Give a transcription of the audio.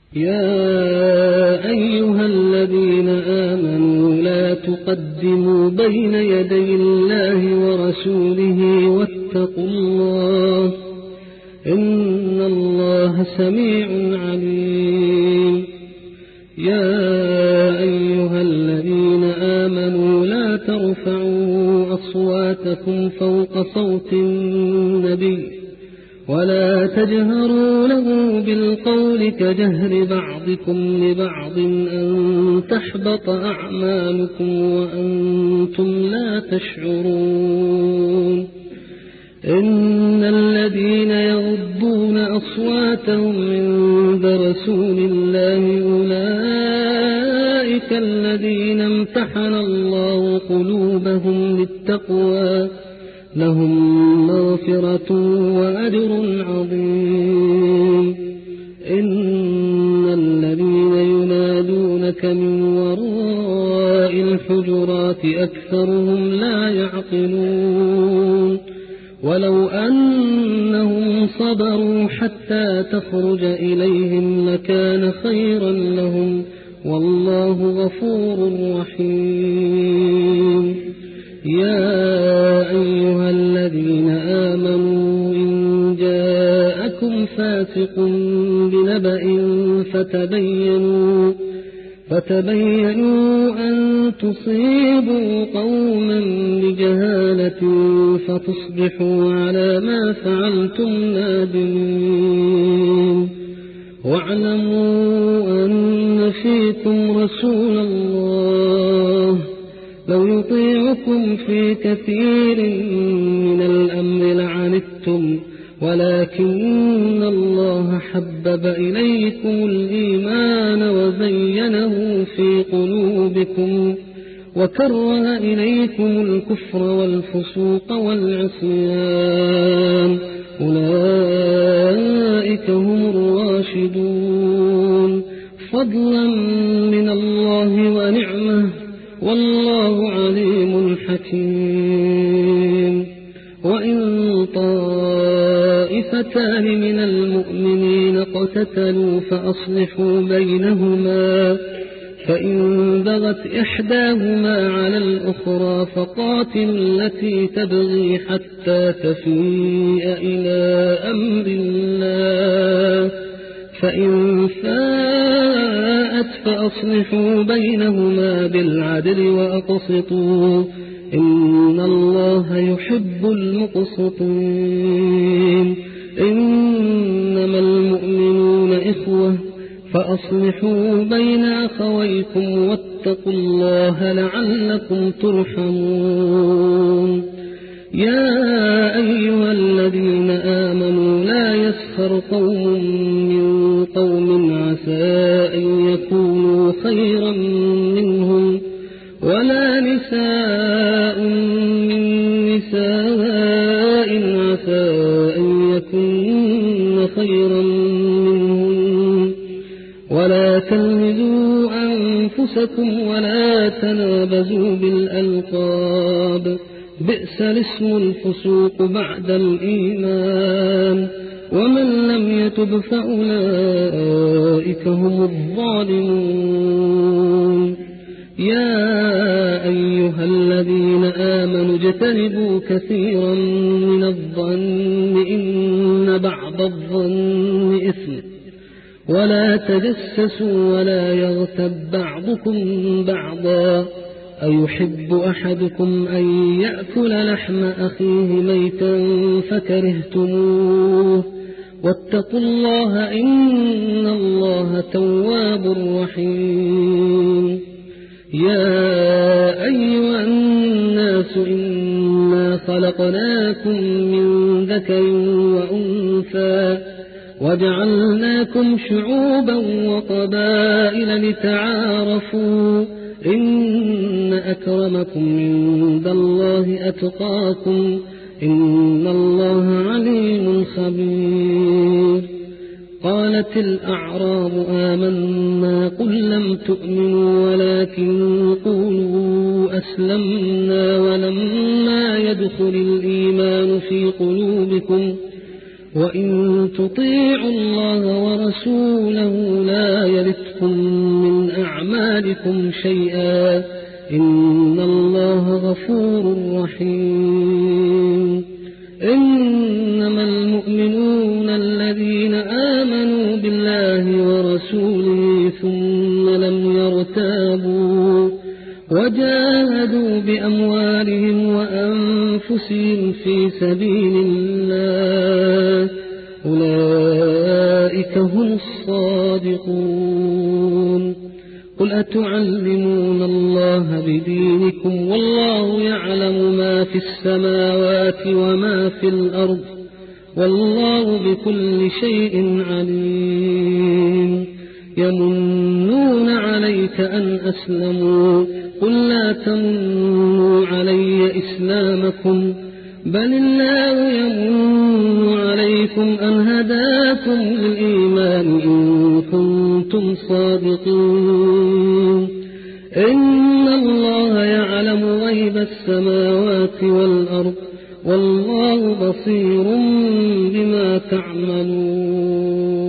يا أيها الذين آمنوا لا تقدموا بين يدي الله ورسوله واتقوا الله إن الله سميع عليم. يا أيها الذين آمنوا لا ترفعوا أصواتكم فوق صوت النبي ولا تجهروا له بالقول كجهر بعضكم لبعض أن تحبط أعمالكم وأنتم لا تشعرون. إن الذين يغضون أصواتهم عند رسول الله أولئك الذين امتحن الله قلوبهم للتقوى لهم مغفرة وأجر عظيم. إن الذين ينادونك من وراء الحجرات أكثرهم لا يعقلون. ولو أنهم صبروا حتى تخرج إليهم لكان خيرا لهم والله غفور رحيم. يا أيها الذين آمنوا إن جاءكم فاسق بنبأ فتبينوا أن تصيبوا قوما بجهالة فتصبحوا على ما فعلتم نادمين. واعلموا أن فيكم رسول الله لو يطيعكم في كثير من الأمر لعنتم ولكن الله حبب إليكم الإيمان وزينه في قلوبكم وكره إليكم الكفر والفسوق والعصيان أولئك هم الراشدون فضلا من الله ونعمه والله عليم حكيم. وإن طائفتان من المؤمنين اقتتلوا فأصلحوا بينهما فإن بغت إحداهما على الأخرى فقاتلوا التي تبغي حتى تفيء إلى أمر الله فإن فاءت فأصلحوا بينهما بالعدل وأقسطوا إن الله يحب المقسطين. إنما المؤمنون إخوة فأصلحوا بين أخويكم واتقوا الله لعلكم ترحمون. يا أيها الذين آمنوا لا يسخر قوم من قوم عسى أن يكونوا خيرا منهم ولا نساء من نساء عسى أن يكون خيرا منهم ولا تلمزوا أنفسكم ولا تنابزوا بالألقاب بئس الاسم الفسوق بعد الإيمان ومن لم يتب فأولئك هم الظالمون. يا أيها الذين آمنوا اجتنبوا كثيرا من الظن إن بعض الظن إثم ولا تجسسوا ولا يغتب بعضكم بعضا أيحب أحدكم أن يأكل لحم أخيه ميتا فكرهتموه واتقوا الله إن الله تواب رحيم. يا أيها الناس إنا خلقناكم من ذكر وأنثى وجعلناكم شعوبا وقبائل لتعارفوا إن أكرمكم عند الله أتقاكم إن الله عليم خبير. قالت الأعراب آمنا قل لم تؤمنوا ولكن قولوا أسلمنا ولما يدخل الإيمان في قلوبكم وإن تطيعوا الله ورسوله لا يلتكم من أعمالكم شيئا إن الله غفور رحيم إنما المؤمنون الذين آمنوا بالله ورسوله ثم لم يرتابوا وجاهدوا بأموالهم وأنفسهم في سبيل الله أولئك هم الصادقون قل أتعلمون الله بدينكم والله يعلم ما في السماوات وما في الأرض والله بكل شيء عليم يمنون عليك أن أسلموا قل لا تمنوا علي إسلامكم بل الله يمن عليكم أن هداكم للإيمان إن كنتم صادقين إن الله يعلم غيب السماوات والأرض والله بصير بما تعملون